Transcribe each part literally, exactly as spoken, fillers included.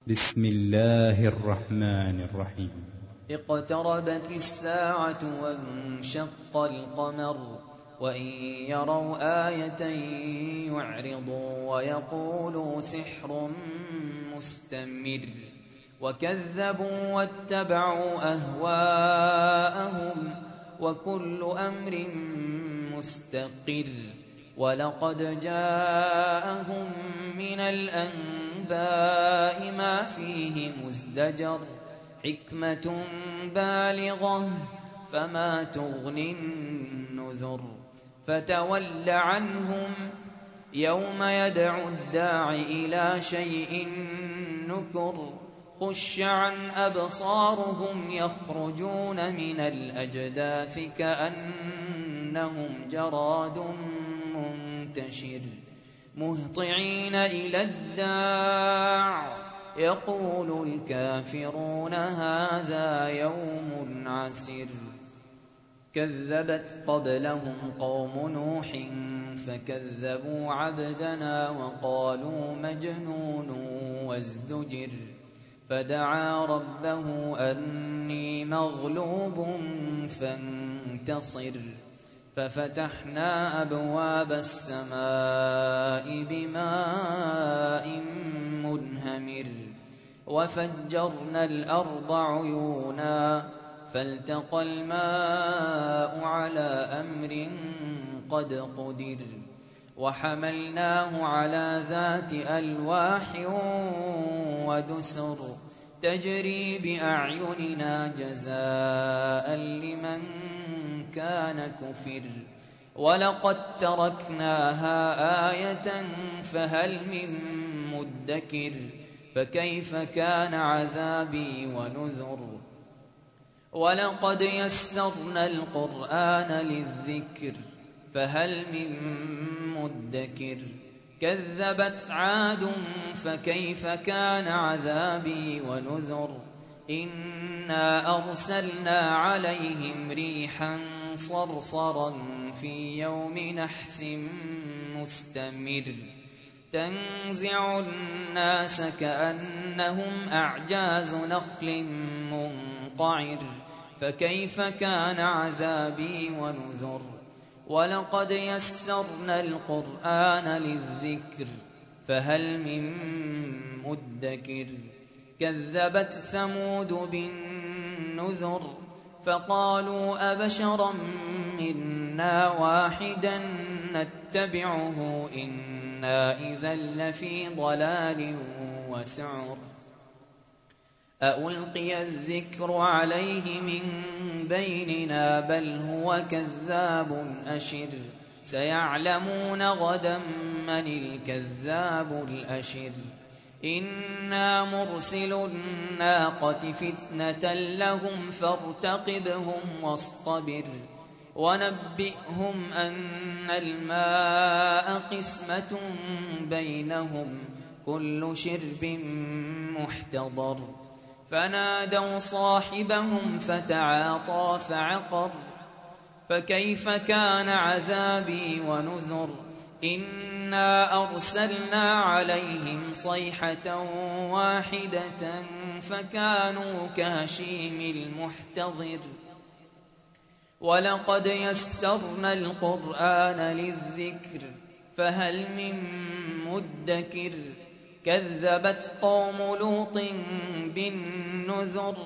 بسم الله الرحمن الرحيم. اقتربت الساعة وانشق القمر وإن يروا آية يعرضوا ويقولوا سحر مستمر وكذبوا واتبعوا أهواءهم وكل أمر مستقر ولقد جاءهم من الأنباء ما فيه مزدجر حكمة بالغة فما تغني النذر فتول عنهم يوم يدعو الداع إلى شيء نكر خش عن أبصارهم يخرجون من الأجداث كأنهم جراد منتشر مهطعين إلى الداع يقول الكافرون هذا يوم عسر كذبت قبلهم قوم نوح فكذبوا عبدنا وقالوا مجنون وازدجر فدعا ربه أني مغلوب فانتصر ففتحنا أبواب السماء بماء منهمر وفجرنا الأرض عيونا فالتقى الماء على أمر قد قدر وحملناه على ذات ألواح ودسر تجري بأعيننا جزاء لمن كان كفر ولقد تركناها آية فهل من مدكر فكيف كان عذابي ونذر ولقد يسرنا القرآن للذكر فهل من مدكر كذبت عاد فكيف كان عذابي ونذر إنا أرسلنا عليهم ريحا صرصرا في يوم نحس مستمر تنزع الناس كأنهم أعجاز نخل منقعر فكيف كان عذابي ونذر ولقد يسرنا القرآن للذكر فهل من مدكر كذبت ثمود بالنذر فقالوا أبشرا منا واحدا نتبعه إنا إذا لفي ضلال وسعر أألقي الذكر عليه من بيننا بل هو كذاب أشر سيعلمون غدا من الكذاب الأشر إنا مرسل الناقة فتنة لهم فارتقبهم واصطبر ونبئهم أن الماء قسمة بينهم كل شرب محتضر فنادوا صاحبهم فتعاطى فعقر فكيف كان عذابي ونذر إنا أرسلنا عليهم صيحة واحدة فكانوا كهشيم المحتضر ولقد يسرنا القرآن للذكر فهل من مدكر كذبت قوم لوط بالنذر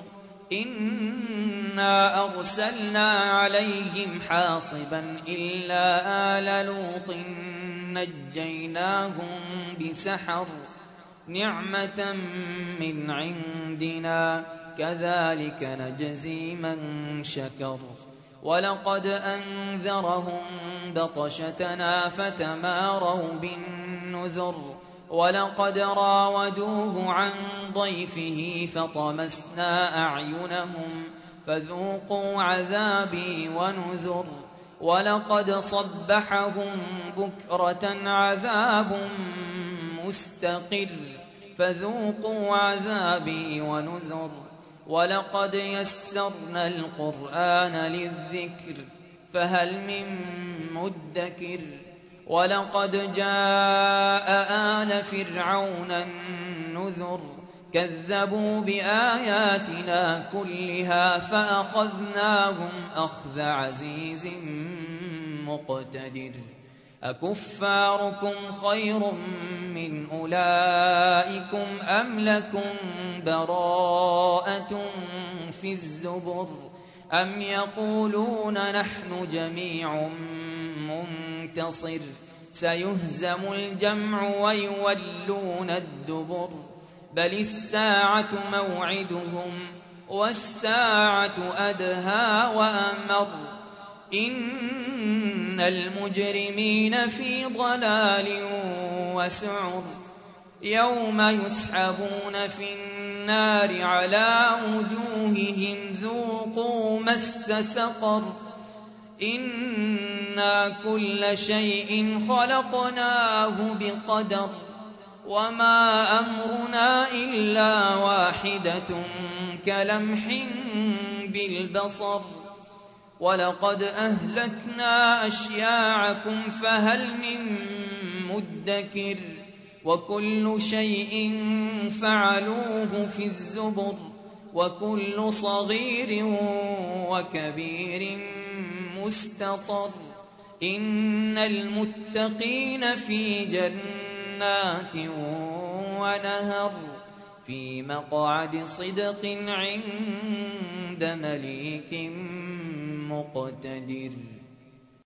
إنا أرسلنا عليهم حاصبا إلا آل لوط نجيناهم بسحر نعمة من عندنا كذلك نجزي من شكر ولقد أنذرهم بطشتنا فتماروا بالنذر ولقد راودوه عن ضيفه فطمسنا أعينهم فذوقوا عذابي ونذر ولقد صبحهم بكرة عذاب مستقر فذوقوا عذابي ونذر ولقد يسرنا القرآن للذكر فهل من مدكر ولقد جاء آل فرعون النذر كذبوا بآياتنا كلها فأخذناهم أخذ عزيز مقتدر أكفاركم خير من أولئكم أم لكم براءة في الزبر أم يقولون نحن جميع منتصر سيهزم الجمع ويولون الدبر بل الساعة موعدهم والساعة أدهى وأمر إن المجرمين في ضلال وسعر يوم يسحبون في النار على وجوههم ذوقوا مس سقر إنا كل شيء خلقناه بقدر وما أمرنا إلا واحدة كلمح بالبصر ولقد أهلكنا أشياعكم فهل من مدكر وكل شيء فعلوه في الزبر وكل صغير وكبير مستطر إن المتقين في جنات ونهر في مقعد صدق عند مليك مقتدر.